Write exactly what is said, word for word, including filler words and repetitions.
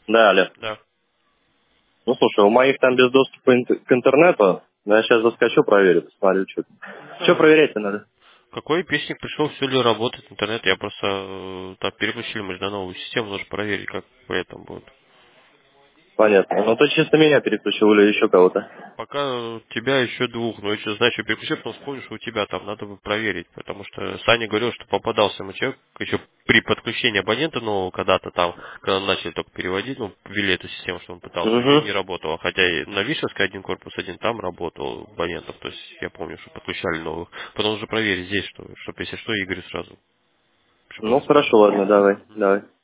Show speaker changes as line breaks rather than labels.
Да, Олег.
Да.
Ну, слушай, у моих там без доступа ин- к интернету. Но я сейчас заскочу, проверю, посмотрю, что. Что
Ага.
проверять-то надо?
Какой песник пришел, все ли работает интернет? Я просто э, так переключили мы же на новую систему, нужно проверить, как по этому будет.
Понятно. Ну, то чисто меня переключил или еще кого-то.
Пока э, тебя еще двух, но еще, знаешь, что переключил, потом вспомнишь, что у тебя там надо бы проверить, потому что Саня говорил, что попадался ему человек еще при подключении абонента нового когда-то там, когда начали только переводить, ну, ввели эту систему, что он пытался, у него
Угу.
не работало, хотя и на Вишевской один корпус один там работал абонентов, то есть я помню, что подключали новых. Потом уже проверить здесь, что, чтобы если что, Игорь сразу, чтобы он
Ну,
исправил.
хорошо, ладно, давай, давай.